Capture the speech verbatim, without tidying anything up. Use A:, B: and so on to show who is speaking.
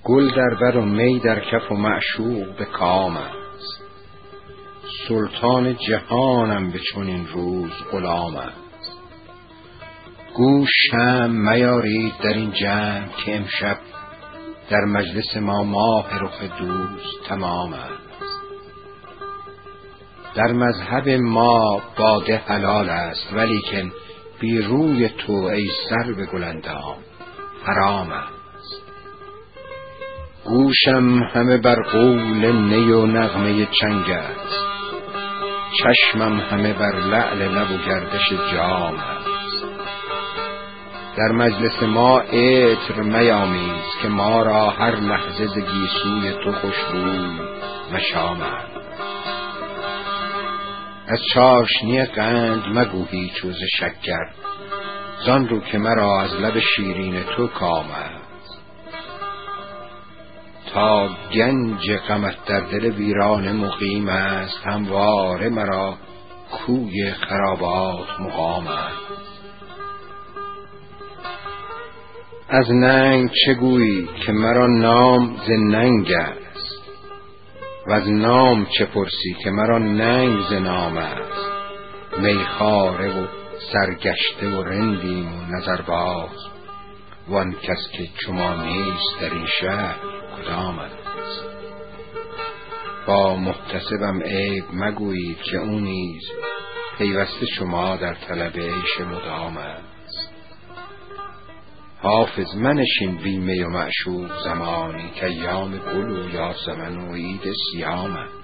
A: گل در بر و می در کف و معشوق به کام است. سلطان جهانم به چنین روز غلام است. گو شمع میارید در این جمع که امشب در مجلس ما ماه رخ دوست تمام است. در مذهب ما باده حلال است، ولیکن بی روی تو ای سرو گلندام حرام است. گوشم همه بر قول نی و نغمه چنگ است، چشمم همه بر لعل لب و گردش جام است. در مجلس ما عطر میامیز که ما را هر لحظه ز گیسوی تو خوشبوی مشام است. از چاشنی قند مگو هیچ و ز شکر، زان رو که مرا از لب شیرین تو کام است. تا گنج غمت در دل ویرانه مقیم است، همواره مرا کوی خرابات مقام است. از ننگ چه گویی که مرا نام ز ننگ است، و از نام چه پرسی که مرا ننگ ز نام است. میخواره و سرگشته و رندیم و نظرباز، وان کس که چو ما نیست در این شهر کدام است. با محتسبم عیب مگویید که او نیز پیوسته شما در طلب عیش مدام است. حافظ منشین بی می و معشوق زمانی، که ایام گل و یاسمن و عید صیام است.